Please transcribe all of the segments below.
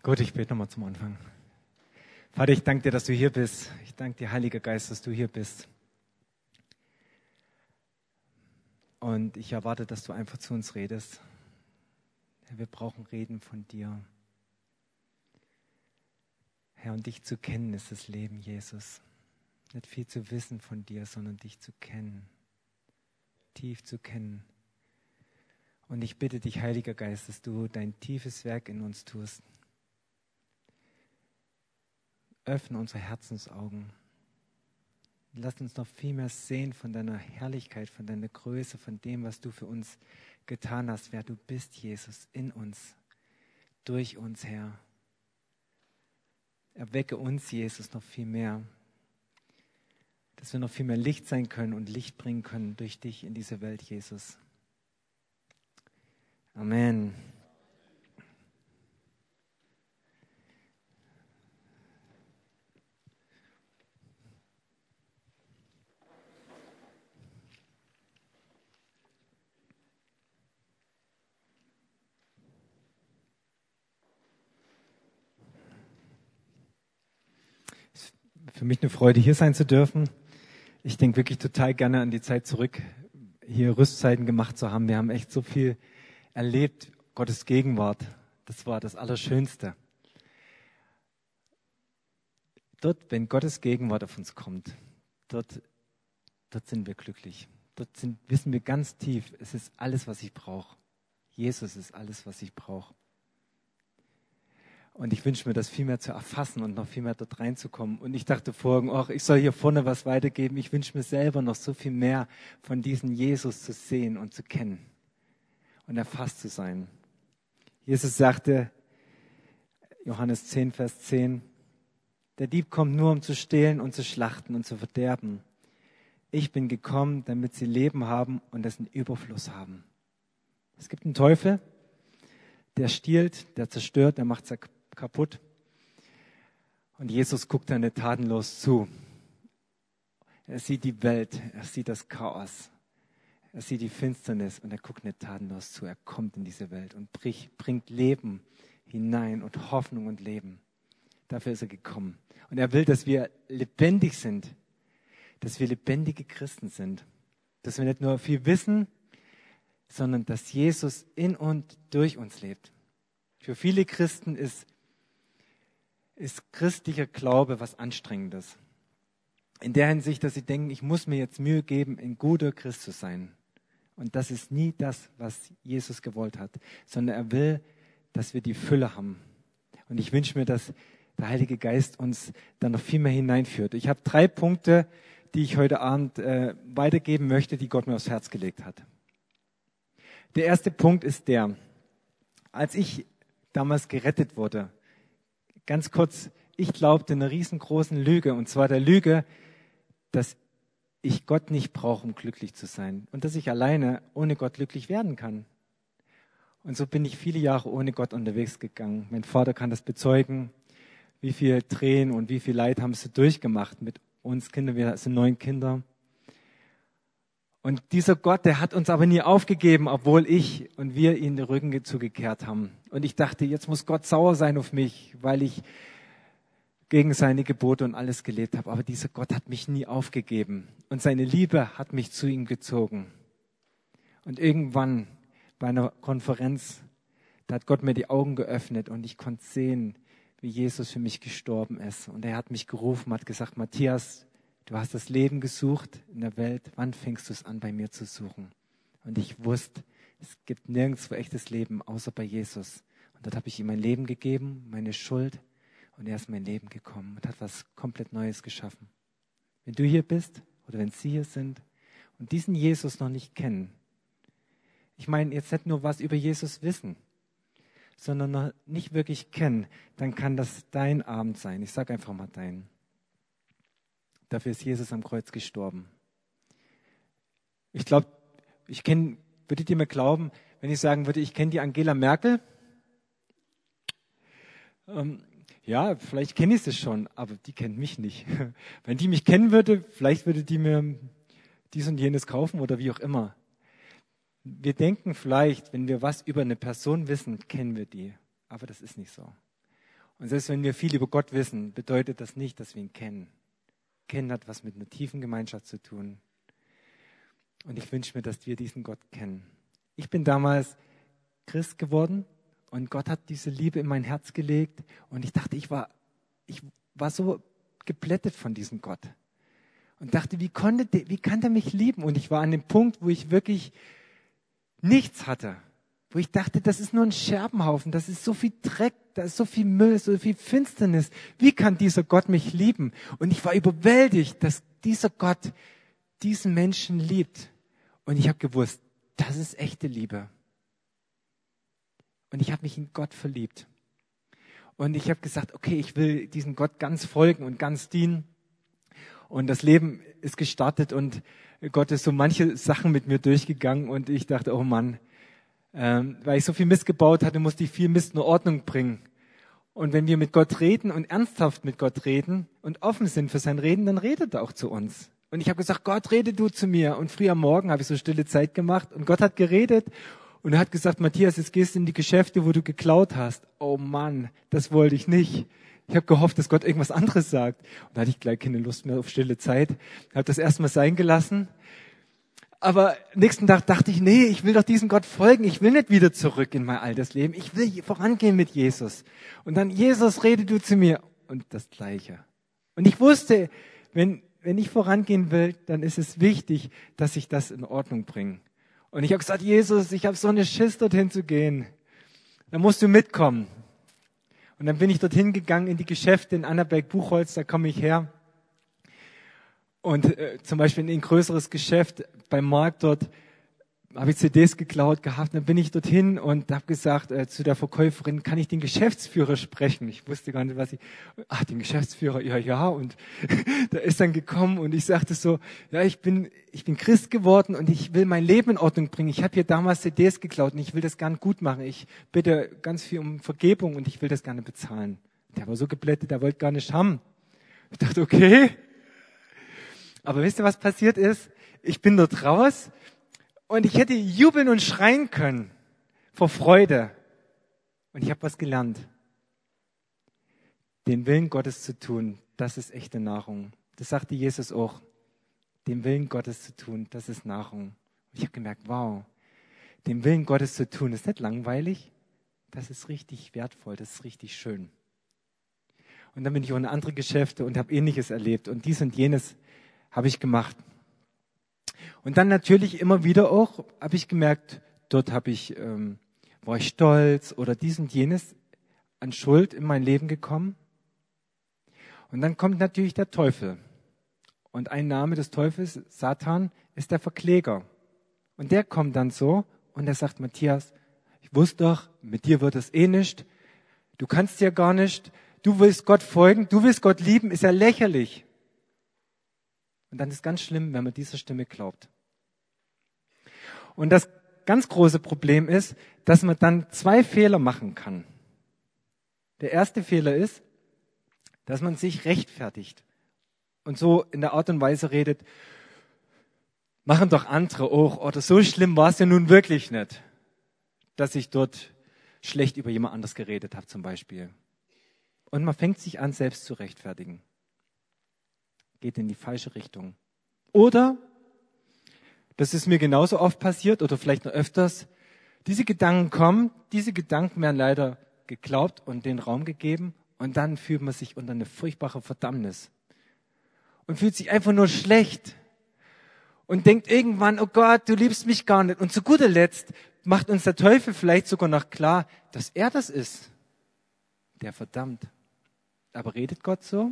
Gut, ich bete nochmal zum Anfang. Vater, ich danke dir, dass du hier bist. Ich danke dir, Heiliger Geist, dass du hier bist. Und ich erwarte, dass du einfach zu uns redest. Herr, wir brauchen Reden von dir. Herr, und dich zu kennen ist das Leben, Jesus. Nicht viel zu wissen von dir, sondern dich zu kennen. Tief zu kennen. Und ich bitte dich, Heiliger Geist, dass du dein tiefes Werk in uns tust. Öffne unsere Herzensaugen. Lass uns noch viel mehr sehen von deiner Herrlichkeit, von deiner Größe, von dem, was du für uns getan hast, wer du bist, Jesus, in uns, durch uns, Herr. Erwecke uns, Jesus, noch viel mehr, dass wir noch viel mehr Licht sein können und Licht bringen können durch dich in diese Welt, Jesus. Amen. Für mich eine Freude, hier sein zu dürfen. Ich denke wirklich total gerne an die Zeit zurück, hier Rüstzeiten gemacht zu haben. Wir haben echt so viel erlebt, Gottes Gegenwart. Das war das Allerschönste. Dort, wenn Gottes Gegenwart auf uns kommt, dort sind wir glücklich. Wissen wir ganz tief, es ist alles, was ich brauche. Jesus ist alles, was ich brauche. Und ich wünsche mir, das viel mehr zu erfassen und noch viel mehr dort reinzukommen. Und ich dachte vorhin, ich soll hier vorne was weitergeben. Ich wünsche mir selber noch so viel mehr von diesem Jesus zu sehen und zu kennen und erfasst zu sein. Jesus sagte, Johannes 10, Vers 10, der Dieb kommt nur, um zu stehlen und zu schlachten und zu verderben. Ich bin gekommen, damit sie Leben haben und es in Überfluss haben. Es gibt einen Teufel, der stiehlt, der zerstört, der macht kaputt. Und Jesus guckt da nicht tatenlos zu. Er sieht die Welt, er sieht das Chaos, er sieht die Finsternis und er guckt nicht tatenlos zu. Er kommt in diese Welt und bringt Leben hinein und Hoffnung und Leben. Dafür ist er gekommen. Und er will, dass wir lebendig sind, dass wir lebendige Christen sind, dass wir nicht nur viel wissen, sondern dass Jesus in und durch uns lebt. Für viele Christen ist christlicher Glaube was Anstrengendes. In der Hinsicht, dass sie denken, ich muss mir jetzt Mühe geben, ein guter Christ zu sein. Und das ist nie das, was Jesus gewollt hat, sondern er will, dass wir die Fülle haben. Und ich wünsche mir, dass der Heilige Geist uns da noch viel mehr hineinführt. Ich habe 3 Punkte, die ich heute Abend weitergeben möchte, die Gott mir aufs Herz gelegt hat. Der erste Punkt ist als ich damals gerettet wurde, ganz kurz, ich glaubte einer riesengroßen Lüge, und zwar der Lüge, dass ich Gott nicht brauche, um glücklich zu sein und dass ich alleine ohne Gott glücklich werden kann. Und so bin ich viele Jahre ohne Gott unterwegs gegangen. Mein Vater kann das bezeugen, wie viel Tränen und wie viel Leid haben sie durchgemacht mit uns Kindern. Wir sind 9 Kinder. Und dieser Gott, der hat uns aber nie aufgegeben, obwohl ich und wir ihm den Rücken zugekehrt haben. Und ich dachte, jetzt muss Gott sauer sein auf mich, weil ich gegen seine Gebote und alles gelebt habe. Aber dieser Gott hat mich nie aufgegeben. Und seine Liebe hat mich zu ihm gezogen. Und irgendwann bei einer Konferenz, da hat Gott mir die Augen geöffnet und ich konnte sehen, wie Jesus für mich gestorben ist. Und er hat mich gerufen, hat gesagt, Matthias, du hast das Leben gesucht in der Welt. Wann fängst du es an, bei mir zu suchen? Und ich wusste, es gibt nirgendwo echtes Leben, außer bei Jesus. Und dort habe ich ihm mein Leben gegeben, meine Schuld. Und er ist in mein Leben gekommen und hat was komplett Neues geschaffen. Wenn du hier bist oder wenn Sie hier sind und diesen Jesus noch nicht kennen, ich meine jetzt nicht nur was über Jesus wissen, sondern noch nicht wirklich kennen, dann kann das dein Abend sein. Ich sage einfach mal dein. Dafür ist Jesus am Kreuz gestorben. Ich glaube, würdet ihr mir glauben, wenn ich sagen würde, ich kenne die Angela Merkel? Ja, vielleicht kenne ich sie schon, aber die kennt mich nicht. Wenn die mich kennen würde, vielleicht würde die mir dies und jenes kaufen oder wie auch immer. Wir denken vielleicht, wenn wir was über eine Person wissen, kennen wir die. Aber das ist nicht so. Und selbst wenn wir viel über Gott wissen, bedeutet das nicht, dass wir ihn kennen. Kennen hat was mit einer tiefen Gemeinschaft zu tun. Und ich wünsche mir, dass wir diesen Gott kennen. Ich bin damals Christ geworden und Gott hat diese Liebe in mein Herz gelegt. Und ich dachte, ich war so geblättet von diesem Gott. Und dachte, wie kann der mich lieben? Und ich war an dem Punkt, wo ich wirklich nichts hatte. Wo ich dachte, das ist nur ein Scherbenhaufen, das ist so viel Dreck, da ist so viel Müll, so viel Finsternis. Wie kann dieser Gott mich lieben? Und ich war überwältigt, dass dieser Gott diesen Menschen liebt. Und ich habe gewusst, das ist echte Liebe. Und ich habe mich in Gott verliebt. Und ich habe gesagt, okay, ich will diesem Gott ganz folgen und ganz dienen. Und das Leben ist gestartet und Gott ist so manche Sachen mit mir durchgegangen. Und ich dachte, oh Mann, weil ich so viel Mist gebaut hatte, musste ich viel Mist in Ordnung bringen. Und wenn wir mit Gott reden und ernsthaft mit Gott reden und offen sind für sein Reden, dann redet er auch zu uns. Und ich habe gesagt, Gott, rede du zu mir. Und früh am Morgen habe ich so stille Zeit gemacht und Gott hat geredet und er hat gesagt, Matthias, jetzt gehst du in die Geschäfte, wo du geklaut hast. Oh Mann, das wollte ich nicht. Ich habe gehofft, dass Gott irgendwas anderes sagt. Und da hatte ich gleich keine Lust mehr auf stille Zeit. Ich habe das erstmal sein gelassen. Aber nächsten Tag dachte ich, nee, ich will doch diesem Gott folgen. Ich will nicht wieder zurück in mein altes Leben. Ich will vorangehen mit Jesus. Und dann, Jesus, rede du zu mir. Und das Gleiche. Und ich wusste, wenn ich vorangehen will, dann ist es wichtig, dass ich das in Ordnung bringe. Und ich habe gesagt, Jesus, ich habe so eine Schiss, dorthin zu gehen. Da musst du mitkommen. Und dann bin ich dorthin gegangen in die Geschäfte in Annaberg-Buchholz, da komme ich her. Und zum Beispiel in ein größeres Geschäft beim Markt dort habe ich CDs geklaut gehabt. Dann bin ich dorthin und habe gesagt zu der Verkäuferin, kann ich den Geschäftsführer sprechen? Ich wusste gar nicht, den Geschäftsführer, ja. Und da ist dann gekommen und ich sagte so, ja, ich bin Christ geworden und ich will mein Leben in Ordnung bringen. Ich habe hier damals CDs geklaut und ich will das gerne gut machen. Ich bitte ganz viel um Vergebung und ich will das gerne bezahlen. Der war so geblättet, der wollte gar nicht haben. Ich dachte, okay. Aber wisst ihr, was passiert ist? Ich bin dort raus und ich hätte jubeln und schreien können vor Freude. Und ich habe was gelernt. Den Willen Gottes zu tun, das ist echte Nahrung. Das sagte Jesus auch. Den Willen Gottes zu tun, das ist Nahrung. Und ich habe gemerkt, wow, den Willen Gottes zu tun, ist nicht langweilig. Das ist richtig wertvoll, das ist richtig schön. Und dann bin ich auch in andere Geschäfte und habe Ähnliches erlebt. Und dies und jenes habe ich gemacht. Und dann natürlich immer wieder auch, habe ich gemerkt, dort war ich stolz oder dies und jenes an Schuld in mein Leben gekommen. Und dann kommt natürlich der Teufel. Und ein Name des Teufels, Satan, ist der Verkläger. Und der kommt dann so und er sagt, Matthias, ich wusste doch, mit dir wird es eh nicht. Du kannst ja gar nicht. Du willst Gott folgen, du willst Gott lieben, ist ja lächerlich. Und dann ist es ganz schlimm, wenn man dieser Stimme glaubt. Und das ganz große Problem ist, dass man dann 2 Fehler machen kann. Der erste Fehler ist, dass man sich rechtfertigt und so in der Art und Weise redet, machen doch andere auch, oder so schlimm war es ja nun wirklich nicht, dass ich dort schlecht über jemand anders geredet habe zum Beispiel. Und man fängt sich an, selbst zu rechtfertigen. Geht in die falsche Richtung. Oder, das ist mir genauso oft passiert oder vielleicht noch öfters, diese Gedanken kommen, diese Gedanken werden leider geglaubt und den Raum gegeben und dann fühlt man sich unter eine furchtbare Verdammnis und fühlt sich einfach nur schlecht und denkt irgendwann, oh Gott, du liebst mich gar nicht. Und zu guter Letzt macht uns der Teufel vielleicht sogar noch klar, dass er das ist, der verdammt. Aber redet Gott so?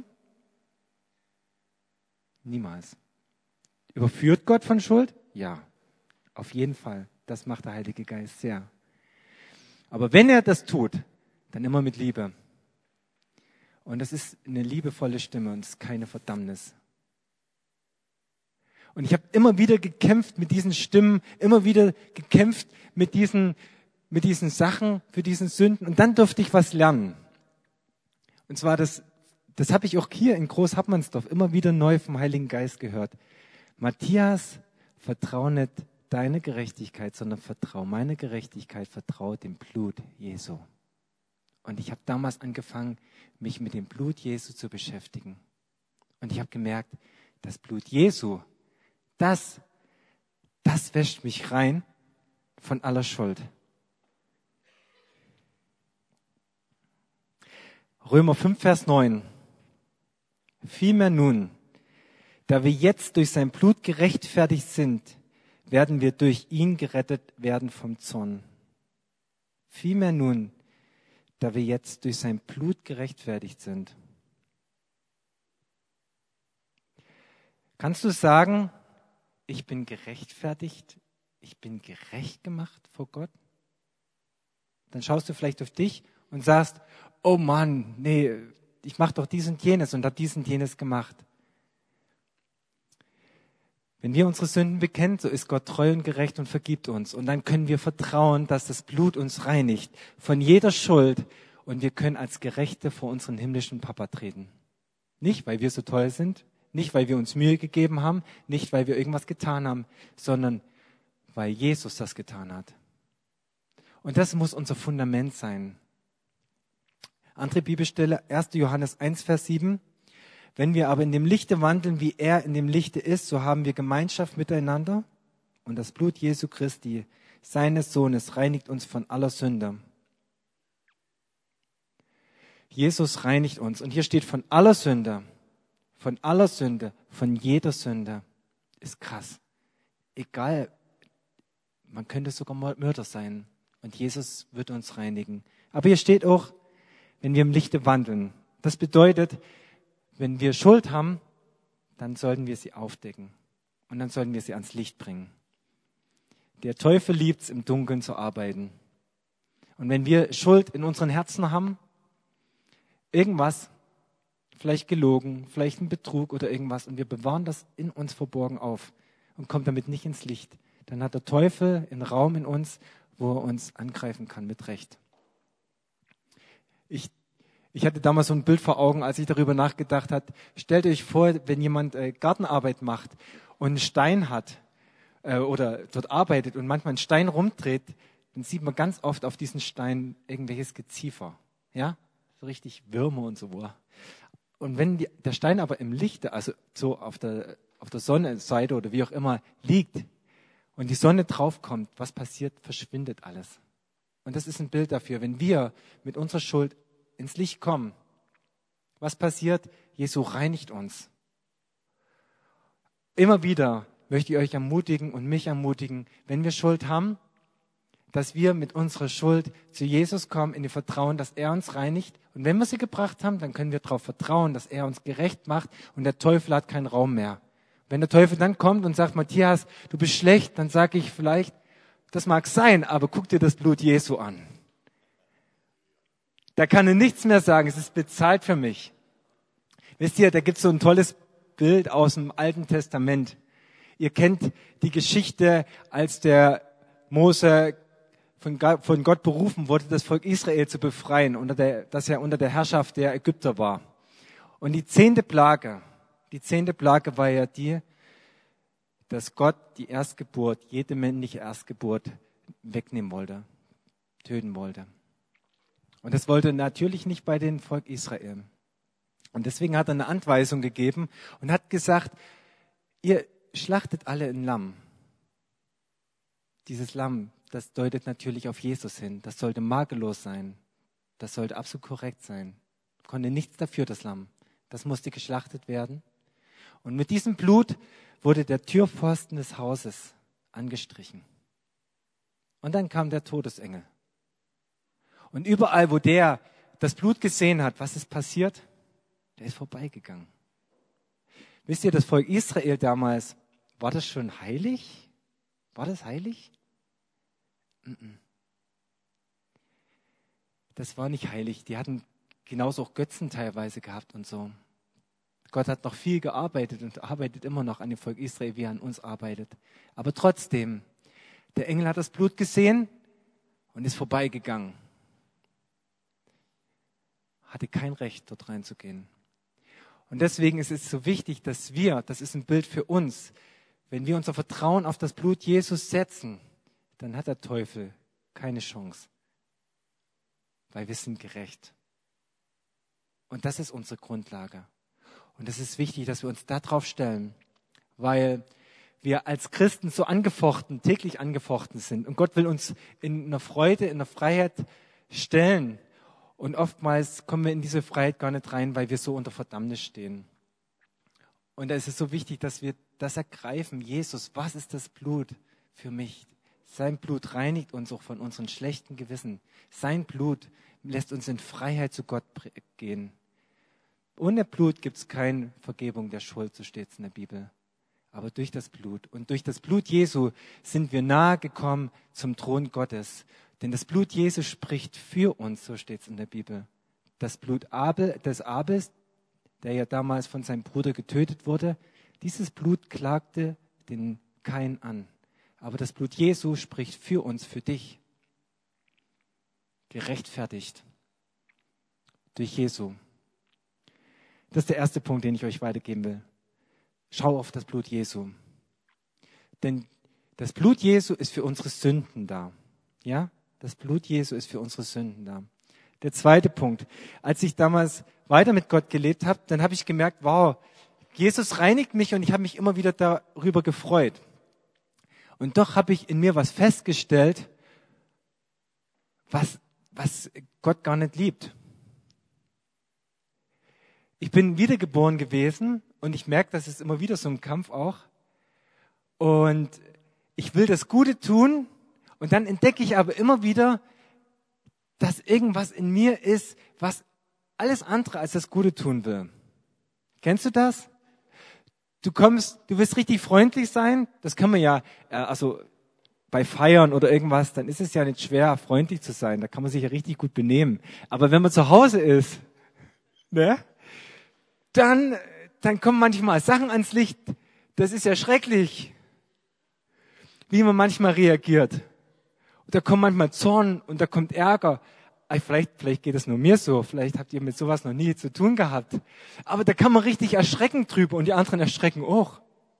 Niemals. Überführt Gott von Schuld? Ja, auf jeden Fall. Das macht der Heilige Geist sehr. Aber wenn er das tut, dann immer mit Liebe. Und das ist eine liebevolle Stimme und es ist keine Verdammnis. Und ich habe immer wieder gekämpft mit diesen Stimmen, immer wieder gekämpft mit diesen Sachen, für diesen Sünden. Und dann durfte ich was lernen. Und zwar das habe ich auch hier in Großhappmannsdorf immer wieder neu vom Heiligen Geist gehört. Matthias, vertrau nicht deine Gerechtigkeit, sondern vertrau meine Gerechtigkeit, vertrau dem Blut Jesu. Und ich habe damals angefangen, mich mit dem Blut Jesu zu beschäftigen. Und ich habe gemerkt, das Blut Jesu, das wäscht mich rein von aller Schuld. Römer 5, Vers 9. Vielmehr nun, da wir jetzt durch sein Blut gerechtfertigt sind, werden wir durch ihn gerettet werden vom Zorn. Vielmehr nun, da wir jetzt durch sein Blut gerechtfertigt sind. Kannst du sagen, ich bin gerechtfertigt, ich bin gerecht gemacht vor Gott? Dann schaust du vielleicht auf dich und sagst, oh Mann, nee, ich mache doch dies und jenes und habe dies und jenes gemacht. Wenn wir unsere Sünden bekennen, so ist Gott treu und gerecht und vergibt uns. Und dann können wir vertrauen, dass das Blut uns reinigt von jeder Schuld und wir können als Gerechte vor unseren himmlischen Papa treten. Nicht, weil wir so toll sind, nicht, weil wir uns Mühe gegeben haben, nicht, weil wir irgendwas getan haben, sondern weil Jesus das getan hat. Und das muss unser Fundament sein. Andere Bibelstelle, 1. Johannes 1, Vers 7. Wenn wir aber in dem Lichte wandeln, wie er in dem Lichte ist, so haben wir Gemeinschaft miteinander. Und das Blut Jesu Christi, seines Sohnes, reinigt uns von aller Sünde. Jesus reinigt uns. Und hier steht von aller Sünde, von jeder Sünde. Ist krass. Egal, man könnte sogar Mörder sein. Und Jesus wird uns reinigen. Aber hier steht auch, wenn wir im Lichte wandeln. Das bedeutet, wenn wir Schuld haben, dann sollten wir sie aufdecken. Und dann sollten wir sie ans Licht bringen. Der Teufel liebt es, im Dunkeln zu arbeiten. Und wenn wir Schuld in unseren Herzen haben, irgendwas, vielleicht gelogen, vielleicht ein Betrug oder irgendwas, und wir bewahren das in uns verborgen auf und kommen damit nicht ins Licht, dann hat der Teufel einen Raum in uns, wo er uns angreifen kann mit Recht. Ich hatte damals so ein Bild vor Augen, als ich darüber nachgedacht habe. Stellt euch vor, wenn jemand Gartenarbeit macht und einen Stein hat oder dort arbeitet und manchmal einen Stein rumdreht, dann sieht man ganz oft auf diesen Stein irgendwelches Geziefer. Ja, so richtig Würmer und so. Und wenn der Stein aber im Lichte, also so auf der Sonnenseite oder wie auch immer, liegt und die Sonne draufkommt, was passiert? Verschwindet alles. Und das ist ein Bild dafür, wenn wir mit unserer Schuld ins Licht kommen. Was passiert? Jesu reinigt uns. Immer wieder möchte ich euch ermutigen und mich ermutigen, wenn wir Schuld haben, dass wir mit unserer Schuld zu Jesus kommen, in dem Vertrauen, dass er uns reinigt. Und wenn wir sie gebracht haben, dann können wir darauf vertrauen, dass er uns gerecht macht und der Teufel hat keinen Raum mehr. Wenn der Teufel dann kommt und sagt, Matthias, du bist schlecht, dann sage ich vielleicht, das mag sein, aber guck dir das Blut Jesu an. Da kann er nichts mehr sagen, es ist bezahlt für mich. Wisst ihr, da gibt es so ein tolles Bild aus dem Alten Testament. Ihr kennt die Geschichte, als der Mose von Gott berufen wurde, das Volk Israel zu befreien, das ja unter der Herrschaft der Ägypter war. Und die 10. Plage war ja die, dass Gott die Erstgeburt, jede männliche Erstgeburt wegnehmen wollte, töten wollte. Und das wollte natürlich nicht bei dem Volk Israel. Und deswegen hat er eine Anweisung gegeben und hat gesagt, ihr schlachtet alle ein Lamm. Dieses Lamm, das deutet natürlich auf Jesus hin. Das sollte makellos sein. Das sollte absolut korrekt sein. Konnte nichts dafür, das Lamm. Das musste geschlachtet werden. Und mit diesem Blut wurde der Türpfosten des Hauses angestrichen. Und dann kam der Todesengel. Und überall, wo der das Blut gesehen hat, was ist passiert? Der ist vorbeigegangen. Wisst ihr, das Volk Israel damals, war das schon heilig? War das heilig? Das war nicht heilig. Die hatten genauso auch Götzen teilweise gehabt und so. Gott hat noch viel gearbeitet und arbeitet immer noch an dem Volk Israel, wie er an uns arbeitet. Aber trotzdem, der Engel hat das Blut gesehen und ist vorbeigegangen. Hatte kein Recht, dort reinzugehen. Und deswegen ist es so wichtig, dass wir, das ist ein Bild für uns, wenn wir unser Vertrauen auf das Blut Jesus setzen, dann hat der Teufel keine Chance. weil wir sind gerecht. Und das ist unsere Grundlage. Und es ist wichtig, dass wir uns darauf stellen, weil wir als Christen so täglich angefochten sind. Und Gott will uns in einer Freude, in einer Freiheit stellen. Und oftmals kommen wir in diese Freiheit gar nicht rein, weil wir so unter Verdammnis stehen. Und da ist es so wichtig, dass wir das ergreifen. Jesus, was ist das Blut für mich? Sein Blut reinigt uns auch von unseren schlechten Gewissen. Sein Blut lässt uns in Freiheit zu Gott gehen. Ohne Blut gibt es keine Vergebung der Schuld, so steht es in der Bibel. Aber durch das Blut. Und durch das Blut Jesu sind wir nahe gekommen zum Thron Gottes. Denn das Blut Jesu spricht für uns, so steht es in der Bibel. Das Blut des Abels, der ja damals von seinem Bruder getötet wurde, dieses Blut klagte den Kain an. Aber das Blut Jesu spricht für uns, für dich. Gerechtfertigt. Durch Jesu. Das ist der erste Punkt, den ich euch weitergeben will. Schau auf das Blut Jesu. Denn das Blut Jesu ist für unsere Sünden da. Ja? Das Blut Jesu ist für unsere Sünden da. Der zweite Punkt. Als ich damals weiter mit Gott gelebt habe, dann habe ich gemerkt, wow, Jesus reinigt mich und ich habe mich immer wieder darüber gefreut. Und doch habe ich in mir was festgestellt, was Gott gar nicht liebt. Ich bin wiedergeboren gewesen und ich merke, das ist immer wieder so ein Kampf auch. Und ich will das Gute tun und dann entdecke ich aber immer wieder, dass irgendwas in mir ist, was alles andere als das Gute tun will. Kennst du das? Du willst richtig freundlich sein, das kann man ja, also bei Feiern oder irgendwas, dann ist es ja nicht schwer, freundlich zu sein, da kann man sich ja richtig gut benehmen. Aber wenn man zu Hause ist, ne? Dann kommen manchmal Sachen ans Licht, das ist ja schrecklich, wie man manchmal reagiert. Und da kommt manchmal Zorn und da kommt Ärger. Vielleicht geht es nur mir so, vielleicht habt ihr mit sowas noch nie zu tun gehabt. Aber da kann man richtig erschrecken drüber und die anderen erschrecken auch.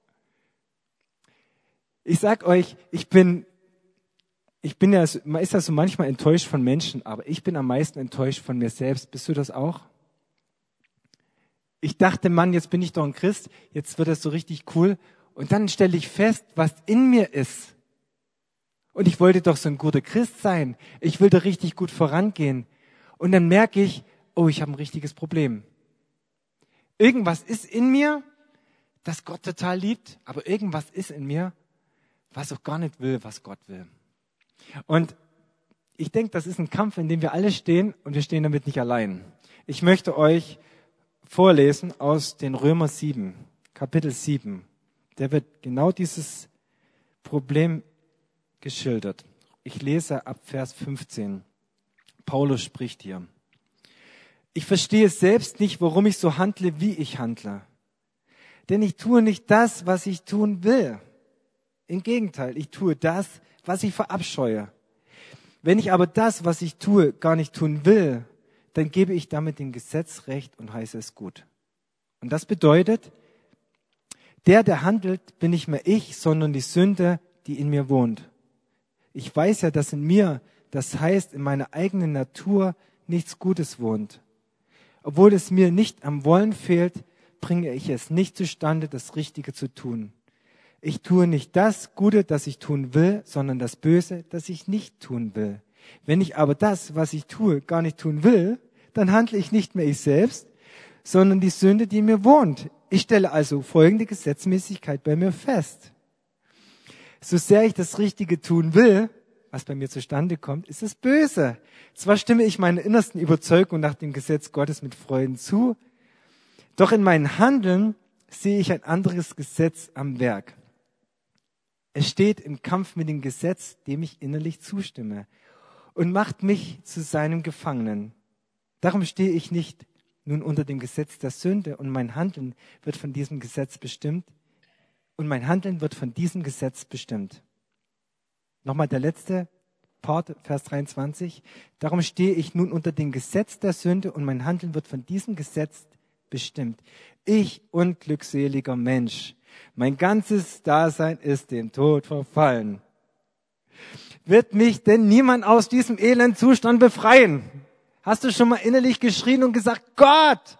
Ich sag euch, man ist ja so manchmal enttäuscht von Menschen, aber ich bin am meisten enttäuscht von mir selbst. Bist du das auch? Ich dachte, Mann, jetzt bin ich doch ein Christ, jetzt wird das so richtig cool. Und dann stelle ich fest, was in mir ist. Und ich wollte doch so ein guter Christ sein. Ich will doch richtig gut vorangehen. Und dann merke ich, oh, ich habe ein richtiges Problem. Irgendwas ist in mir, das Gott total liebt, aber irgendwas ist in mir, was auch gar nicht will, was Gott will. Und ich denke, das ist ein Kampf, in dem wir alle stehen und wir stehen damit nicht allein. Ich möchte euch vorlesen aus den Römer 7, Kapitel 7. Der wird genau dieses Problem geschildert. Ich lese ab Vers 15. Paulus spricht hier. Ich verstehe selbst nicht, warum ich so handle, wie ich handle. Denn ich tue nicht das, was ich tun will. Im Gegenteil, ich tue das, was ich verabscheue. Wenn ich aber das, was ich tue, gar nicht tun will, dann gebe ich damit dem Gesetz Recht und heiße es gut. Und das bedeutet, der handelt, bin nicht mehr ich, sondern die Sünde, die in mir wohnt. Ich weiß ja, dass in mir, das heißt in meiner eigenen Natur, nichts Gutes wohnt. Obwohl es mir nicht am Wollen fehlt, bringe ich es nicht zustande, das Richtige zu tun. Ich tue nicht das Gute, das ich tun will, sondern das Böse, das ich nicht tun will. Wenn ich aber das, was ich tue, gar nicht tun will, dann handle ich nicht mehr ich selbst, sondern die Sünde, die in mir wohnt. Ich stelle also folgende Gesetzmäßigkeit bei mir fest. So sehr ich das Richtige tun will, was bei mir zustande kommt, ist es böse. Zwar stimme ich meiner innersten Überzeugung nach dem Gesetz Gottes mit Freuden zu, doch in meinem Handeln sehe ich ein anderes Gesetz am Werk. Es steht im Kampf mit dem Gesetz, dem ich innerlich zustimme, und macht mich zu seinem Gefangenen. Darum stehe ich nicht nun unter dem Gesetz der Sünde und mein Handeln wird von diesem Gesetz bestimmt. Nochmal der letzte Part, Vers 23. Darum stehe ich nun unter dem Gesetz der Sünde und mein Handeln wird von diesem Gesetz bestimmt. Ich, unglückseliger Mensch, mein ganzes Dasein ist dem Tod verfallen. Wird mich denn niemand aus diesem elenden Zustand befreien? Hast du schon mal innerlich geschrien und gesagt, Gott,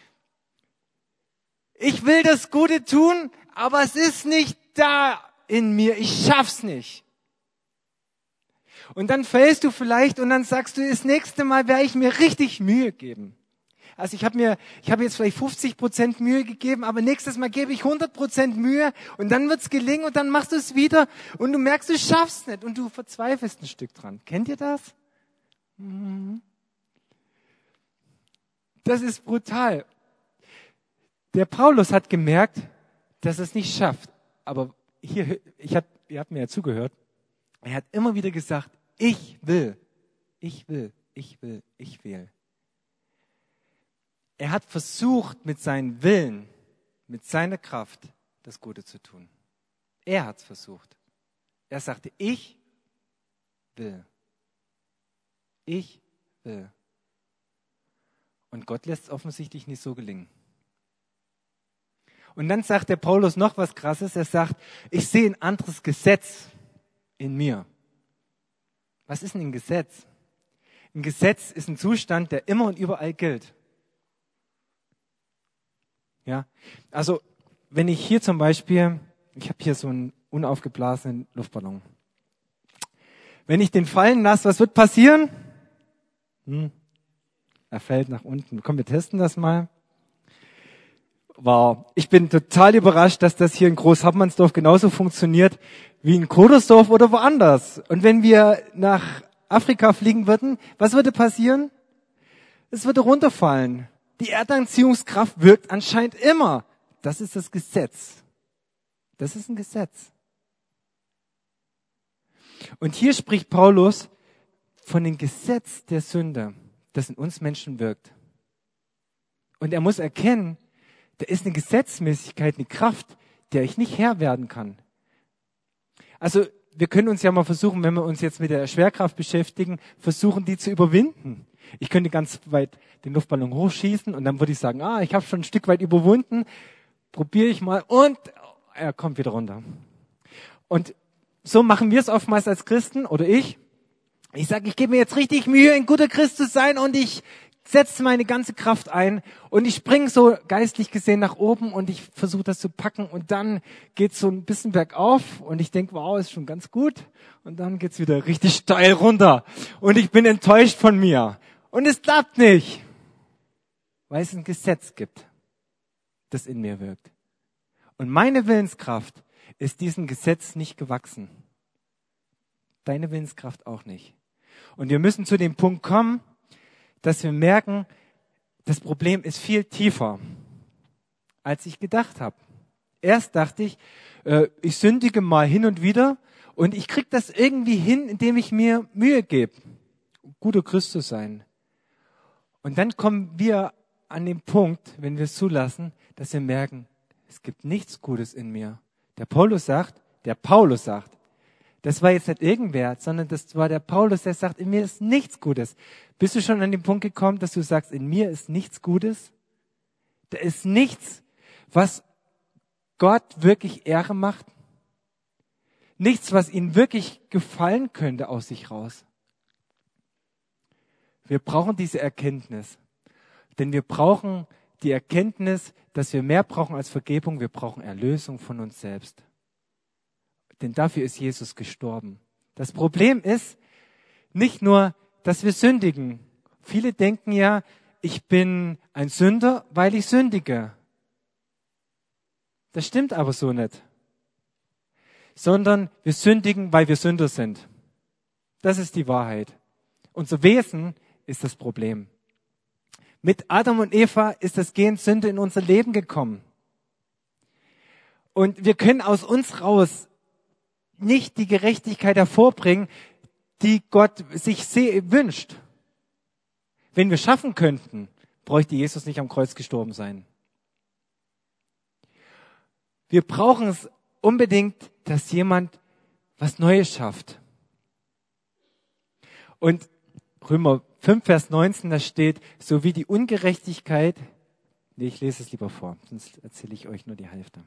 ich will das Gute tun, aber es ist nicht da in mir, ich schaff's nicht. Und dann fällst du vielleicht und dann sagst du, das nächste Mal werde ich mir richtig Mühe geben. Also ich habe jetzt vielleicht 50% Mühe gegeben, aber nächstes Mal gebe ich 100% Mühe und dann wird's gelingen und dann machst du es wieder und du merkst, du schaffst nicht und du verzweifelst ein Stück dran. Kennt ihr das? Das ist brutal. Der Paulus hat gemerkt, dass er es nicht schafft. Aber hier, ihr habt mir ja zugehört, er hat immer wieder gesagt, ich will, ich will, ich will, ich will. Er hat versucht, mit seinem Willen, mit seiner Kraft, das Gute zu tun. Er hat es versucht. Er sagte, ich will. Ich will. Und Gott lässt es offensichtlich nicht so gelingen. Und dann sagt der Paulus noch was Krasses. Er sagt, ich sehe ein anderes Gesetz in mir. Was ist denn ein Gesetz? Ein Gesetz ist ein Zustand, der immer und überall gilt. Ja, also wenn ich hier zum Beispiel, ich habe hier so einen unaufgeblasenen Luftballon. Wenn ich den fallen lasse, was wird passieren? Er fällt nach unten. Komm, wir testen das mal. Wow, ich bin total überrascht, dass das hier in Großhauptmannsdorf genauso funktioniert wie in Kodersdorf oder woanders. Und wenn wir nach Afrika fliegen würden, was würde passieren? Es würde runterfallen. Die Erdanziehungskraft wirkt anscheinend immer. Das ist das Gesetz. Das ist ein Gesetz. Und hier spricht Paulus von dem Gesetz der Sünde, das in uns Menschen wirkt. Und er muss erkennen, da ist eine Gesetzmäßigkeit, eine Kraft, der ich nicht Herr werden kann. Also wir können uns ja mal versuchen, wenn wir uns jetzt mit der Schwerkraft beschäftigen, versuchen, die zu überwinden. Ich könnte ganz weit den Luftballon hochschießen und dann würde ich sagen, ich habe schon ein Stück weit überwunden, probiere ich mal und er kommt wieder runter. Und so machen wir es oftmals als Christen oder ich. Ich sage, ich gebe mir jetzt richtig Mühe, ein guter Christ zu sein und ich setze meine ganze Kraft ein und ich springe so geistlich gesehen nach oben und ich versuche das zu packen und dann geht's so ein bisschen bergauf und ich denke, wow, ist schon ganz gut und dann geht's wieder richtig steil runter und ich bin enttäuscht von mir und es klappt nicht, weil es ein Gesetz gibt, das in mir wirkt. Und meine Willenskraft ist diesem Gesetz nicht gewachsen. Deine Willenskraft auch nicht. Und wir müssen zu dem Punkt kommen, dass wir merken, das Problem ist viel tiefer, als ich gedacht habe. Erst dachte ich, ich sündige mal hin und wieder und ich kriege das irgendwie hin, indem ich mir Mühe gebe, guter Christ zu sein. Und dann kommen wir an den Punkt, wenn wir es zulassen, dass wir merken, es gibt nichts Gutes in mir. Der Paulus sagt, das war jetzt nicht irgendwer, sondern das war der Paulus, der sagt, in mir ist nichts Gutes. Bist du schon an den Punkt gekommen, dass du sagst, in mir ist nichts Gutes? Da ist nichts, was Gott wirklich Ehre macht? Nichts, was ihm wirklich gefallen könnte aus sich raus? Wir brauchen diese Erkenntnis. Denn wir brauchen die Erkenntnis, dass wir mehr brauchen als Vergebung. Wir brauchen Erlösung von uns selbst. Denn dafür ist Jesus gestorben. Das Problem ist nicht nur, dass wir sündigen. Viele denken ja, ich bin ein Sünder, weil ich sündige. Das stimmt aber so nicht. Sondern wir sündigen, weil wir Sünder sind. Das ist die Wahrheit. Unser Wesen ist das Problem. Mit Adam und Eva ist das Gen Sünde in unser Leben gekommen. Und wir können aus uns raus nicht die Gerechtigkeit hervorbringen, die Gott sich wünscht. Wenn wir schaffen könnten, bräuchte Jesus nicht am Kreuz gestorben sein. Wir brauchen es unbedingt, dass jemand was Neues schafft. Und Römer 5, Vers 19, da steht, so wie die Ungerechtigkeit, ich lese es lieber vor, sonst erzähle ich euch nur die Hälfte.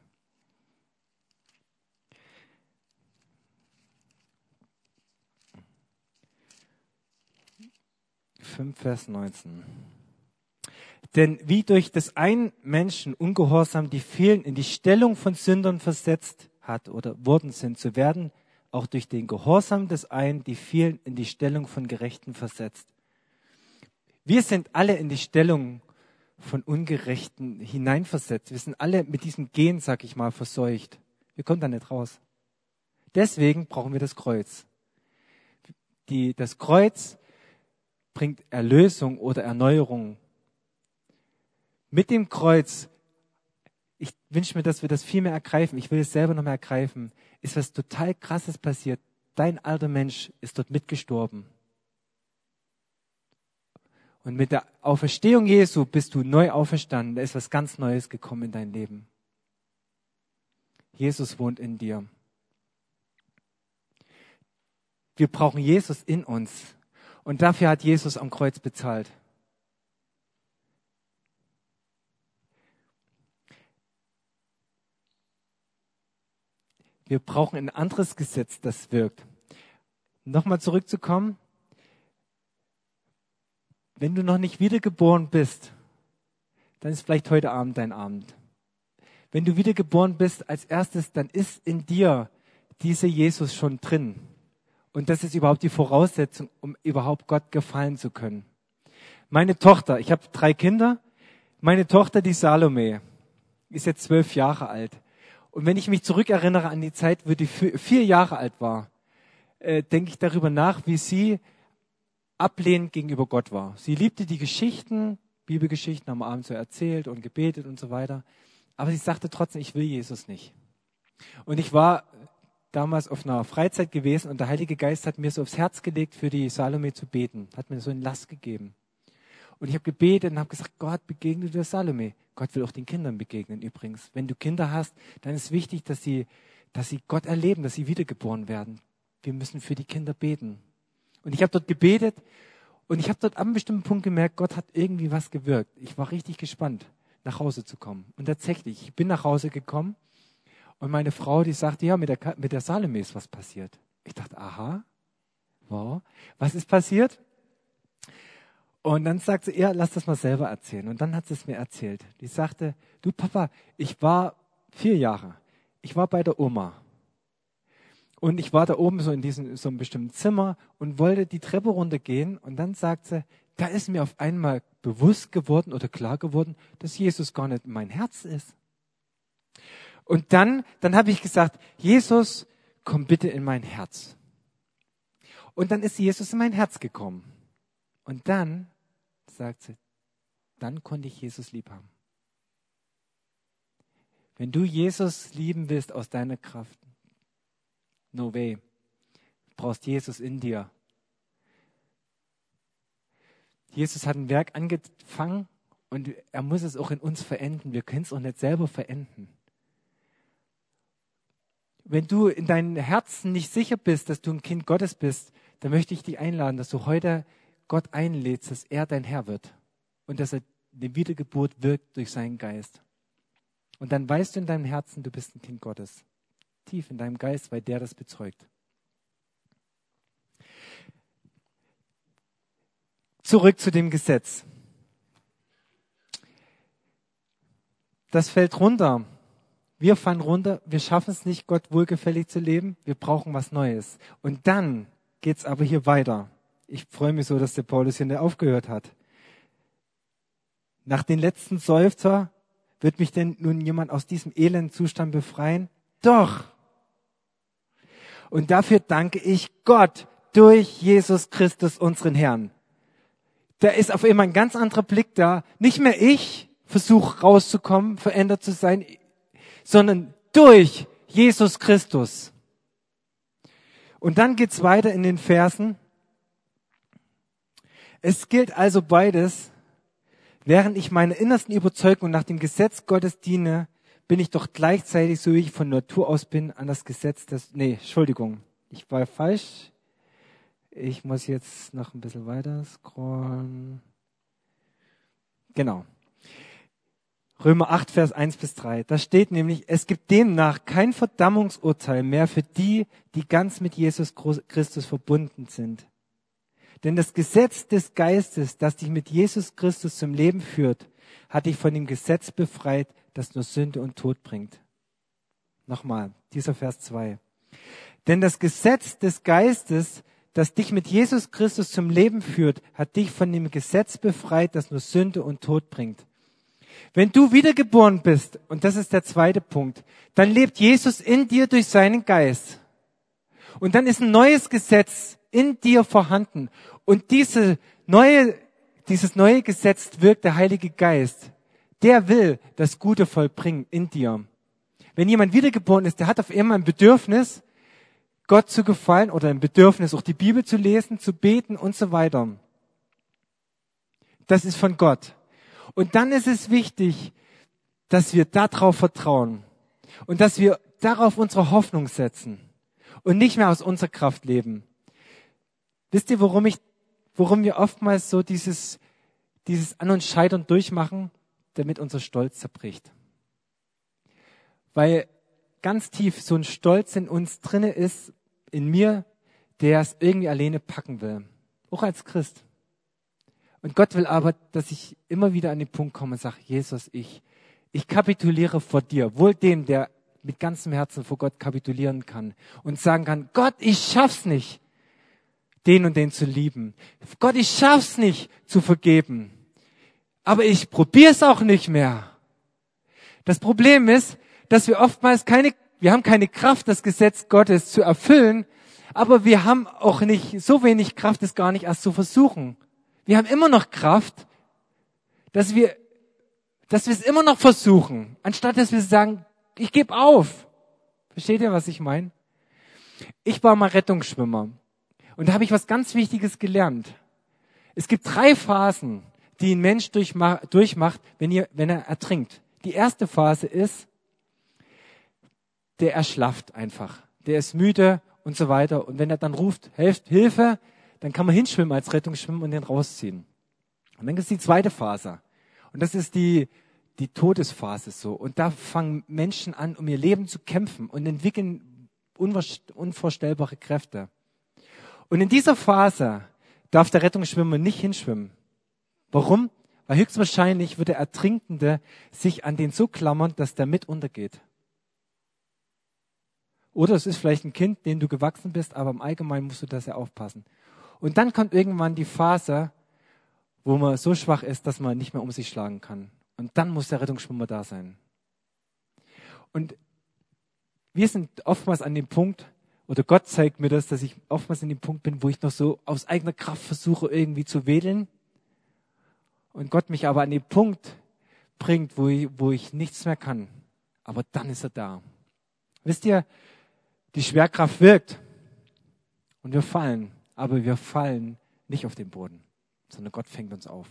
5, Vers 19. Denn wie durch des einen Menschen Ungehorsam die vielen in die Stellung von Sündern versetzt hat oder worden sind, so werden auch durch den Gehorsam des einen die vielen in die Stellung von Gerechten versetzt. Wir sind alle in die Stellung von Ungerechten hineinversetzt. Wir sind alle mit diesem Gen, sag ich mal, verseucht. Wir kommen da nicht raus. Deswegen brauchen wir das Kreuz. Das Kreuz bringt Erlösung oder Erneuerung. Mit dem Kreuz, ich wünsche mir, dass wir das viel mehr ergreifen, ich will es selber noch mehr ergreifen, ist was total Krasses passiert. Dein alter Mensch ist dort mitgestorben. Und mit der Auferstehung Jesu bist du neu auferstanden. Da ist was ganz Neues gekommen in dein Leben. Jesus wohnt in dir. Wir brauchen Jesus in uns. Und dafür hat Jesus am Kreuz bezahlt. Wir brauchen ein anderes Gesetz, das wirkt. Nochmal zurückzukommen. Wenn du noch nicht wiedergeboren bist, dann ist vielleicht heute Abend dein Abend. Wenn du wiedergeboren bist als erstes, dann ist in dir dieser Jesus schon drin. Und das ist überhaupt die Voraussetzung, um überhaupt Gott gefallen zu können. Meine Tochter, ich habe 3 Kinder, meine Tochter, die Salome, ist jetzt 12 Jahre alt. Und wenn ich mich zurückerinnere an die Zeit, wo die 4 Jahre alt war, denke ich darüber nach, wie sie ablehnend gegenüber Gott war. Sie liebte die Geschichten, Bibelgeschichten am Abend so erzählt und gebetet und so weiter. Aber sie sagte trotzdem, ich will Jesus nicht. Und ich war damals auf einer Freizeit gewesen und der Heilige Geist hat mir so aufs Herz gelegt, für die Salome zu beten. Hat mir so einen Last gegeben. Und ich habe gebetet und habe gesagt, Gott, begegne der Salome. Gott will auch den Kindern begegnen übrigens. Wenn du Kinder hast, dann ist wichtig, dass sie Gott erleben, dass sie wiedergeboren werden. Wir müssen für die Kinder beten. Und ich habe dort gebetet und ich habe dort an einem bestimmten Punkt gemerkt, Gott hat irgendwie was gewirkt. Ich war richtig gespannt, nach Hause zu kommen. Und tatsächlich, ich bin nach Hause gekommen und meine Frau, die sagte, ja, mit der Salome ist was passiert. Ich dachte, aha, wow, was ist passiert? Und dann sagt sie, ja, lass das mal selber erzählen. Und dann hat sie es mir erzählt. Die sagte, du Papa, ich war 4 Jahre. Ich war bei der Oma. Und ich war da oben so in so einem bestimmten Zimmer und wollte die Treppe runtergehen. Und dann sagt sie, da ist mir auf einmal bewusst geworden oder klar geworden, dass Jesus gar nicht mein Herz ist. Und dann habe ich gesagt, Jesus, komm bitte in mein Herz. Und dann ist Jesus in mein Herz gekommen. Und dann, sagt sie, dann konnte ich Jesus lieb haben. Wenn du Jesus lieben willst aus deiner Kraft, no way. Du brauchst Jesus in dir. Jesus hat ein Werk angefangen und er muss es auch in uns verenden. Wir können es auch nicht selber verenden. Wenn du in deinem Herzen nicht sicher bist, dass du ein Kind Gottes bist, dann möchte ich dich einladen, dass du heute Gott einlädst, dass er dein Herr wird und dass er die Wiedergeburt wirkt durch seinen Geist. Und dann weißt du in deinem Herzen, du bist ein Kind Gottes. Tief in deinem Geist, weil der das bezeugt. Zurück zu dem Gesetz. Das fällt runter. Wir fallen runter, wir schaffen es nicht, Gott wohlgefällig zu leben. Wir brauchen was Neues. Und dann geht es aber hier weiter. Ich freue mich so, dass der Paulus hier nicht aufgehört hat. Nach den letzten Seufzer wird mich denn nun jemand aus diesem elenden Zustand befreien? Doch! Und dafür danke ich Gott durch Jesus Christus, unseren Herrn. Da ist auf einmal ein ganz anderer Blick da. Nicht mehr ich versuche rauszukommen, verändert zu sein, sondern durch Jesus Christus. Und dann geht's weiter in den Versen. Es gilt also beides. Während ich meiner innersten Überzeugung nach dem Gesetz Gottes diene, bin ich doch gleichzeitig, so wie ich von Natur aus bin, an das Gesetz des... Entschuldigung, ich war falsch. Ich muss jetzt noch ein bisschen weiter scrollen. Genau. Römer 8, Vers 1 bis 3. Da steht nämlich, es gibt demnach kein Verdammungsurteil mehr für die, die ganz mit Jesus Christus verbunden sind. Denn das Gesetz des Geistes, das dich mit Jesus Christus zum Leben führt, hat dich von dem Gesetz befreit, das nur Sünde und Tod bringt. Nochmal, dieser Vers 2. Denn das Gesetz des Geistes, das dich mit Jesus Christus zum Leben führt, hat dich von dem Gesetz befreit, das nur Sünde und Tod bringt. Wenn du wiedergeboren bist, und das ist der zweite Punkt, dann lebt Jesus in dir durch seinen Geist. Und dann ist ein neues Gesetz in dir vorhanden. Und dieses neue Gesetz wirkt der Heilige Geist. Der will das Gute vollbringen in dir. Wenn jemand wiedergeboren ist, der hat auf einmal ein Bedürfnis, Gott zu gefallen oder ein Bedürfnis, auch die Bibel zu lesen, zu beten und so weiter. Das ist von Gott. Und dann ist es wichtig, dass wir darauf vertrauen und dass wir darauf unsere Hoffnung setzen und nicht mehr aus unserer Kraft leben. Wisst ihr, warum wir oftmals so dieses An- und Scheitern durchmachen, damit unser Stolz zerbricht? Weil ganz tief so ein Stolz in uns drinne ist, in mir, der es irgendwie alleine packen will. Auch als Christ. Und Gott will aber, dass ich immer wieder an den Punkt komme und sage, Jesus, ich kapituliere vor dir. Wohl dem, der mit ganzem Herzen vor Gott kapitulieren kann und sagen kann, Gott, ich schaff's nicht, den und den zu lieben. Gott, ich schaff's nicht zu vergeben. Aber ich probier's auch nicht mehr. Das Problem ist, dass wir oftmals wir haben keine Kraft, das Gesetz Gottes zu erfüllen, aber wir haben auch nicht so wenig Kraft, es gar nicht erst zu versuchen. Wir haben immer noch Kraft, dass wir es immer noch versuchen, anstatt dass wir sagen, ich gebe auf. Versteht ihr, was ich meine? Ich war mal Rettungsschwimmer und da habe ich was ganz Wichtiges gelernt. Es gibt 3 Phasen, die ein Mensch durchmacht, wenn er ertrinkt. Die erste Phase ist, der erschlafft einfach. Der ist müde und so weiter. Und wenn er dann ruft, Hilfe, dann kann man hinschwimmen als Rettungsschwimmer und den rausziehen. Und dann gibt es die zweite Phase. Und das ist die Todesphase so. Und da fangen Menschen an, um ihr Leben zu kämpfen und entwickeln unvorstellbare Kräfte. Und in dieser Phase darf der Rettungsschwimmer nicht hinschwimmen. Warum? Weil höchstwahrscheinlich wird der Ertrinkende sich an den so klammern, dass der mit untergeht. Oder es ist vielleicht ein Kind, dem du gewachsen bist, aber im Allgemeinen musst du da sehr aufpassen. Und dann kommt irgendwann die Phase, wo man so schwach ist, dass man nicht mehr um sich schlagen kann. Und dann muss der Rettungsschwimmer da sein. Und wir sind oftmals an dem Punkt, oder Gott zeigt mir das, dass ich oftmals an dem Punkt bin, wo ich noch so aus eigener Kraft versuche, irgendwie zu wedeln. Und Gott mich aber an den Punkt bringt, wo ich nichts mehr kann. Aber dann ist er da. Wisst ihr, die Schwerkraft wirkt und wir fallen, aber wir fallen nicht auf den Boden, sondern Gott fängt uns auf.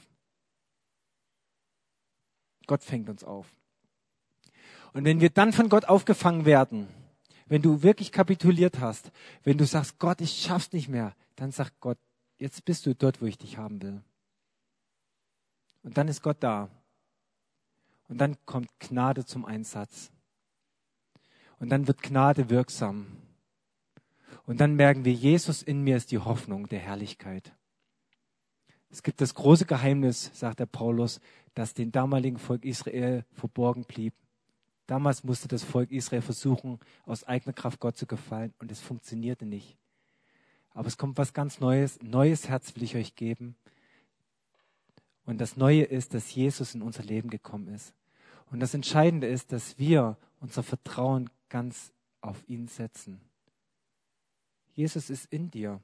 Gott fängt uns auf. Und wenn wir dann von Gott aufgefangen werden, wenn du wirklich kapituliert hast, wenn du sagst, Gott, ich schaff's nicht mehr, dann sagt Gott, jetzt bist du dort, wo ich dich haben will. Und dann ist Gott da. Und dann kommt Gnade zum Einsatz. Und dann wird Gnade wirksam. Und dann merken wir, Jesus in mir ist die Hoffnung der Herrlichkeit. Es gibt das große Geheimnis, sagt der Paulus, das dem damaligen Volk Israel verborgen blieb. Damals musste das Volk Israel versuchen, aus eigener Kraft Gott zu gefallen. Und es funktionierte nicht. Aber es kommt was ganz Neues. Ein neues Herz will ich euch geben. Und das Neue ist, dass Jesus in unser Leben gekommen ist. Und das Entscheidende ist, dass wir unser Vertrauen ganz auf ihn setzen. Jesus ist in dir.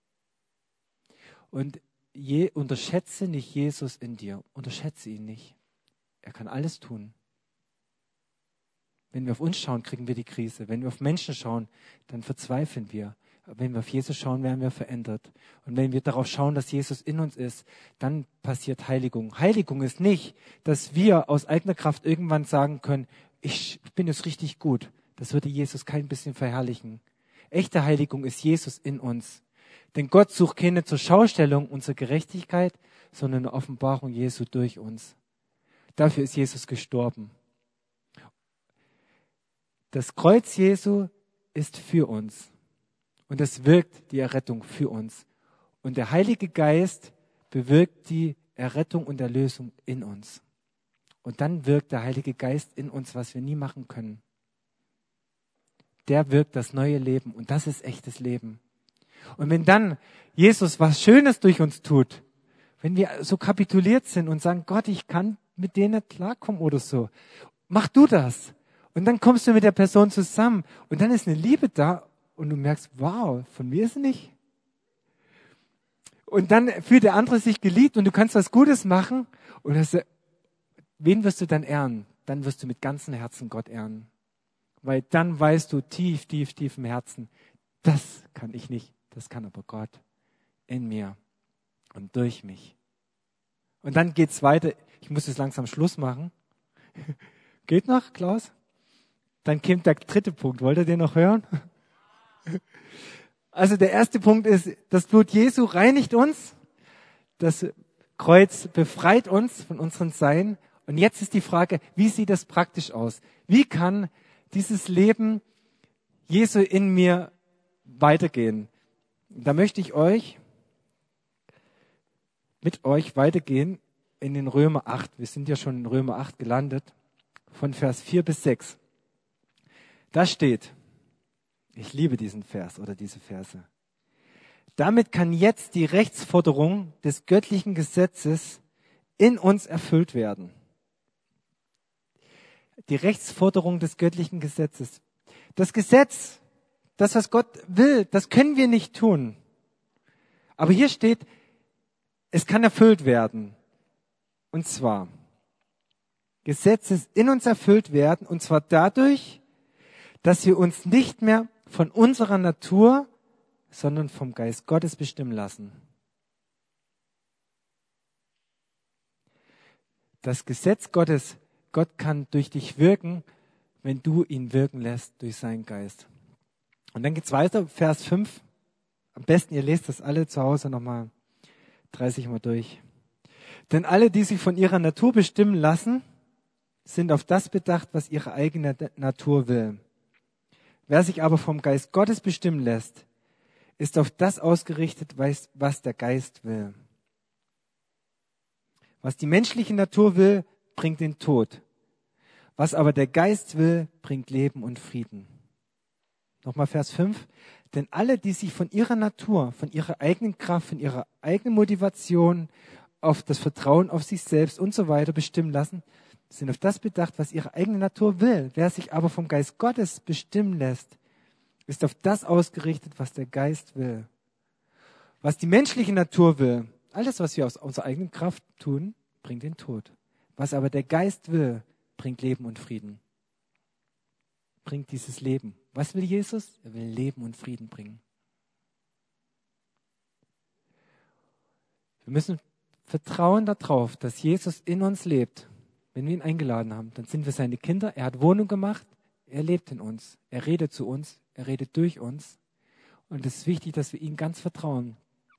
Und unterschätze nicht Jesus in dir. Unterschätze ihn nicht. Er kann alles tun. Wenn wir auf uns schauen, kriegen wir die Krise. Wenn wir auf Menschen schauen, dann verzweifeln wir. Wenn wir auf Jesus schauen, werden wir verändert. Und wenn wir darauf schauen, dass Jesus in uns ist, dann passiert Heiligung. Heiligung ist nicht, dass wir aus eigener Kraft irgendwann sagen können, ich bin jetzt richtig gut. Das würde Jesus kein bisschen verherrlichen. Echte Heiligung ist Jesus in uns. Denn Gott sucht keine zur Schaustellung unserer Gerechtigkeit, sondern eine Offenbarung Jesu durch uns. Dafür ist Jesus gestorben. Das Kreuz Jesu ist für uns. Und es wirkt die Errettung für uns. Und der Heilige Geist bewirkt die Errettung und Erlösung in uns. Und dann wirkt der Heilige Geist in uns, was wir nie machen können. Der wirkt das neue Leben und das ist echtes Leben. Und wenn dann Jesus was Schönes durch uns tut, wenn wir so kapituliert sind und sagen, Gott, ich kann mit denen nicht klarkommen oder so, mach du das. Und dann kommst du mit der Person zusammen und dann ist eine Liebe da und du merkst, wow, von mir ist sie nicht. Und dann fühlt der andere sich geliebt und du kannst was Gutes machen. Und wen wirst du dann ehren? Dann wirst du mit ganzem Herzen Gott ehren. Weil dann weißt du tief, tief, tief im Herzen, das kann ich nicht, das kann aber Gott in mir und durch mich. Und dann geht's weiter. Ich muss jetzt langsam Schluss machen. Geht noch, Klaus? Dann kommt der dritte Punkt. Wollt ihr den noch hören? Also der erste Punkt ist, das Blut Jesu reinigt uns. Das Kreuz befreit uns von unserem Sein. Und jetzt ist die Frage, wie sieht das praktisch aus? Wie kann dieses Leben Jesu in mir weitergehen? Da möchte ich mit euch weitergehen in den Römer 8. Wir sind ja schon in Römer 8 gelandet, von Vers 4 bis 6. Da steht, ich liebe diesen Vers oder diese Verse. Damit kann jetzt die Rechtsforderung des göttlichen Gesetzes in uns erfüllt werden. Die Rechtsforderung des göttlichen Gesetzes. Das Gesetz, das, was Gott will, das können wir nicht tun. Aber hier steht, es kann erfüllt werden. Und zwar, Gesetz in uns erfüllt werden, und zwar dadurch, dass wir uns nicht mehr von unserer Natur, sondern vom Geist Gottes bestimmen lassen. Das Gesetz Gottes, Gott kann durch dich wirken, wenn du ihn wirken lässt durch seinen Geist. Und dann geht's weiter, Vers 5. Am besten, ihr lest das alle zu Hause nochmal 30 Mal durch. Denn alle, die sich von ihrer Natur bestimmen lassen, sind auf das bedacht, was ihre eigene Natur will. Wer sich aber vom Geist Gottes bestimmen lässt, ist auf das ausgerichtet, was der Geist will. Was die menschliche Natur will, bringt den Tod. Was aber der Geist will, bringt Leben und Frieden. Nochmal Vers 5. Denn alle, die sich von ihrer Natur, von ihrer eigenen Kraft, von ihrer eigenen Motivation, auf das Vertrauen auf sich selbst und so weiter bestimmen lassen, sind auf das bedacht, was ihre eigene Natur will. Wer sich aber vom Geist Gottes bestimmen lässt, ist auf das ausgerichtet, was der Geist will. Was die menschliche Natur will, alles, was wir aus unserer eigenen Kraft tun, bringt den Tod. Was aber der Geist will, bringt Leben und Frieden. Bringt dieses Leben. Was will Jesus? Er will Leben und Frieden bringen. Wir müssen vertrauen darauf, dass Jesus in uns lebt. Wenn wir ihn eingeladen haben, dann sind wir seine Kinder. Er hat Wohnung gemacht. Er lebt in uns. Er redet zu uns. Er redet durch uns. Und es ist wichtig, dass wir ihm ganz vertrauen.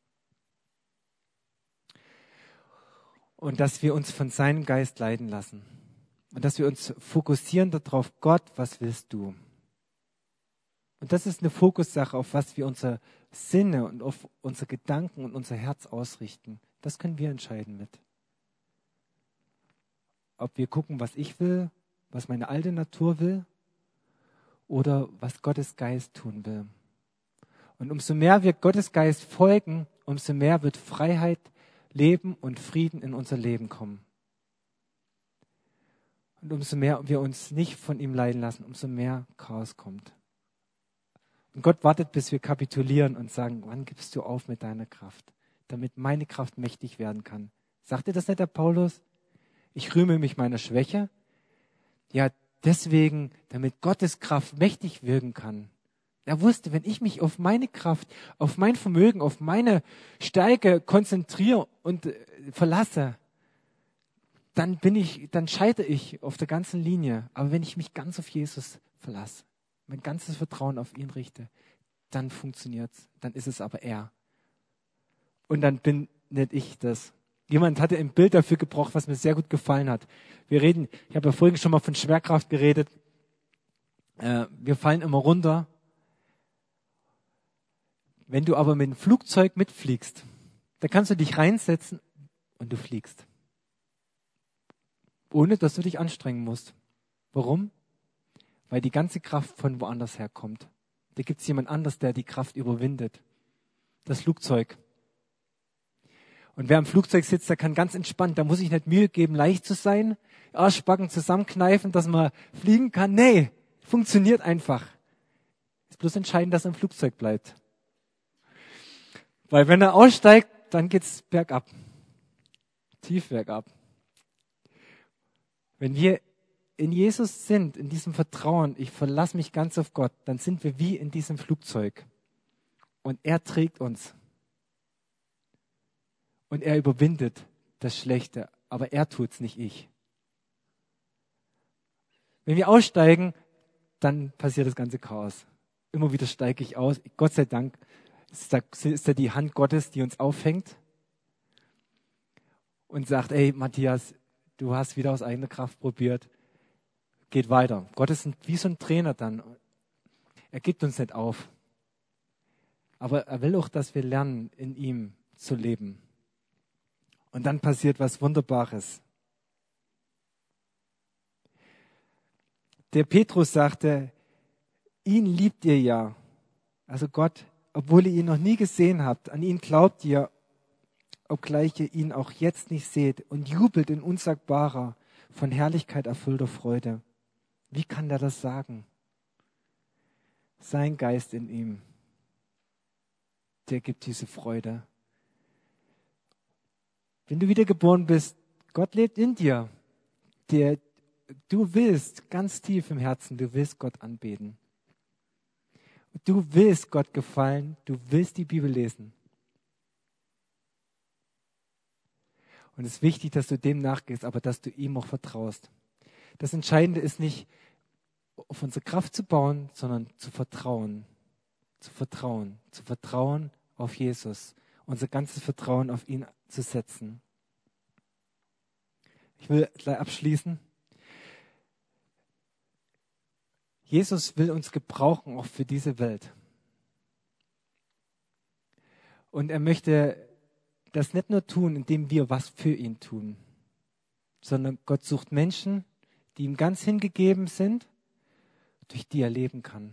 Und dass wir uns von seinem Geist leiten lassen. Und dass wir uns fokussieren darauf, Gott, was willst du? Und das ist eine Fokussache, auf was wir unsere Sinne und auf unsere Gedanken und unser Herz ausrichten. Das können wir entscheiden mit. Ob wir gucken, was ich will, was meine alte Natur will oder was Gottes Geist tun will. Und umso mehr wir Gottes Geist folgen, umso mehr wird Freiheit, Leben und Frieden in unser Leben kommen. Und umso mehr wir uns nicht von ihm leiden lassen, umso mehr Chaos kommt. Und Gott wartet, bis wir kapitulieren und sagen, wann gibst du auf mit deiner Kraft, damit meine Kraft mächtig werden kann. Sagte das nicht der Paulus? Ich rühme mich meiner Schwäche. Ja, deswegen, damit Gottes Kraft mächtig wirken kann. Er wusste, wenn ich mich auf meine Kraft, auf mein Vermögen, auf meine Stärke konzentriere und verlasse, dann scheitere ich auf der ganzen Linie. Aber wenn ich mich ganz auf Jesus verlasse, mein ganzes Vertrauen auf ihn richte, dann funktioniert's. Dann ist es aber er. Und dann bin nicht ich das. Jemand hatte ein Bild dafür gebraucht, was mir sehr gut gefallen hat. Ich habe ja vorhin schon mal von Schwerkraft geredet. Wir fallen immer runter. Wenn du aber mit dem Flugzeug mitfliegst, Da kannst du dich reinsetzen und du fliegst. Ohne, dass du dich anstrengen musst. Warum? Weil die ganze Kraft von woanders herkommt. Da gibt es jemand anders, der die Kraft überwindet. Das Flugzeug. Und wer am Flugzeug sitzt, der kann ganz entspannt, da muss ich nicht Mühe geben, leicht zu sein, Arschbacken zusammenkneifen, dass man fliegen kann. Nee, funktioniert einfach. Ist bloß entscheidend, dass er im Flugzeug bleibt. Weil wenn er aussteigt, dann geht's bergab. Tief bergab. Wenn wir in Jesus sind, in diesem Vertrauen, ich verlasse mich ganz auf Gott, dann sind wir wie in diesem Flugzeug. Und er trägt uns. Und er überwindet das Schlechte, aber er tut's, nicht ich. Wenn wir aussteigen, dann passiert das ganze Chaos. Immer wieder steige ich aus. Gott sei Dank ist da die Hand Gottes, die uns auffängt und sagt, ey Matthias, du hast wieder aus eigener Kraft probiert. Geht weiter. Gott ist wie so ein Trainer dann. Er gibt uns nicht auf. Aber er will auch, dass wir lernen, in ihm zu leben. Und dann passiert was Wunderbares. Der Petrus sagte, ihn liebt ihr ja. Also Gott, obwohl ihr ihn noch nie gesehen habt, an ihn glaubt ihr, obgleich ihr ihn auch jetzt nicht seht, und jubelt in unsagbarer, von Herrlichkeit erfüllter Freude. Wie kann der das sagen? Sein Geist in ihm, der gibt diese Freude. Wenn du wiedergeboren bist, Gott lebt in dir. Du willst ganz tief im Herzen, du willst Gott anbeten. Du willst Gott gefallen, du willst die Bibel lesen. Und es ist wichtig, dass du dem nachgehst, aber dass du ihm auch vertraust. Das Entscheidende ist nicht, auf unsere Kraft zu bauen, sondern zu vertrauen. Zu vertrauen. Zu vertrauen auf Jesus. Unser ganzes Vertrauen auf ihn zu setzen. Ich will gleich abschließen. Jesus will uns gebrauchen, auch für diese Welt. Und er möchte das nicht nur tun, indem wir was für ihn tun, sondern Gott sucht Menschen, die ihm ganz hingegeben sind, durch die er leben kann.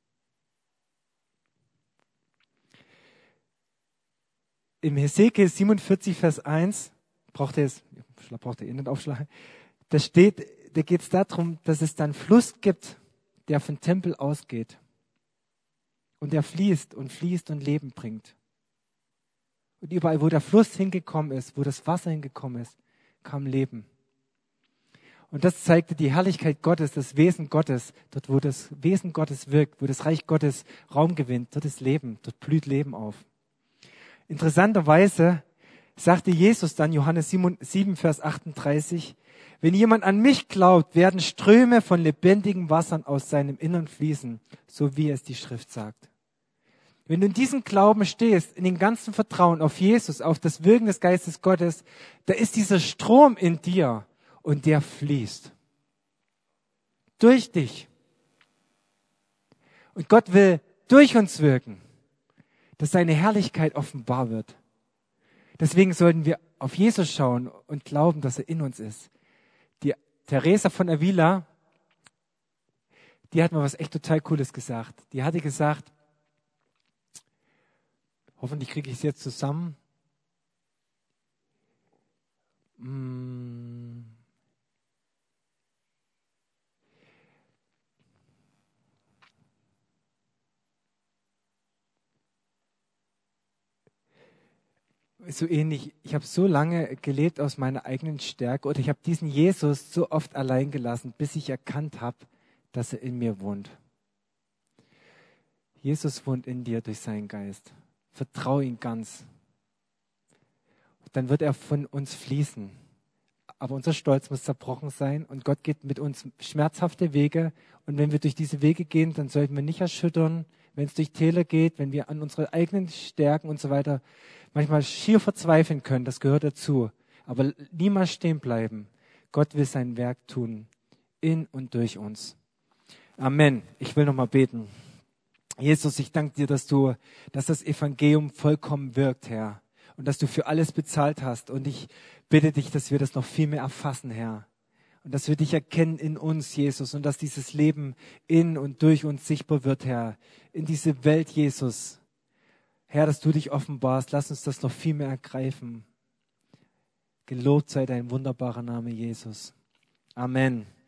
Im Hesekiel 47, Vers 1, braucht ihr nicht aufschlagen, da geht es darum, dass es dann Fluss gibt, der vom Tempel ausgeht. Und der fließt und Leben bringt. Und überall, wo der Fluss hingekommen ist, wo das Wasser hingekommen ist, kam Leben. Und das zeigte die Herrlichkeit Gottes, das Wesen Gottes. Dort, wo das Wesen Gottes wirkt, wo das Reich Gottes Raum gewinnt, dort ist Leben, dort blüht Leben auf. Interessanterweise sagte Jesus dann, Johannes 7, Vers 38, wenn jemand an mich glaubt, werden Ströme von lebendigen Wassern aus seinem Innern fließen, so wie es die Schrift sagt. Wenn du in diesem Glauben stehst, in dem ganzen Vertrauen auf Jesus, auf das Wirken des Geistes Gottes, da ist dieser Strom in dir und der fließt. Durch dich. Und Gott will durch uns wirken, dass seine Herrlichkeit offenbar wird. Deswegen sollten wir auf Jesus schauen und glauben, dass er in uns ist. Die Teresa von Avila, die hat mir was echt total Cooles gesagt. Die hatte gesagt, hoffentlich kriege ich es jetzt zusammen. So ähnlich, ich habe so lange gelebt aus meiner eigenen Stärke oder ich habe diesen Jesus so oft allein gelassen, bis ich erkannt habe, dass er in mir wohnt. Jesus wohnt in dir durch seinen Geist. Vertraue ihm ganz. Dann wird er von uns fließen. Aber unser Stolz muss zerbrochen sein und Gott geht mit uns schmerzhafte Wege. Und wenn wir durch diese Wege gehen, dann sollten wir nicht erschüttern, wenn es durch Täler geht, wenn wir an unsere eigenen Stärken und so weiter manchmal schier verzweifeln können. Das gehört dazu. Aber niemals stehen bleiben. Gott will sein Werk tun, in und durch uns. Amen. Ich will nochmal beten. Jesus, ich danke dir, dass das Evangelium vollkommen wirkt, Herr. und dass du für alles bezahlt hast. Und ich bitte dich, dass wir das noch viel mehr erfassen, Herr. Und dass wir dich erkennen in uns, Jesus, und dass dieses Leben in und durch uns sichtbar wird, Herr, in diese Welt, Jesus. Herr, dass du dich offenbarst, lass uns das noch viel mehr ergreifen. Gelobt sei dein wunderbarer Name, Jesus. Amen.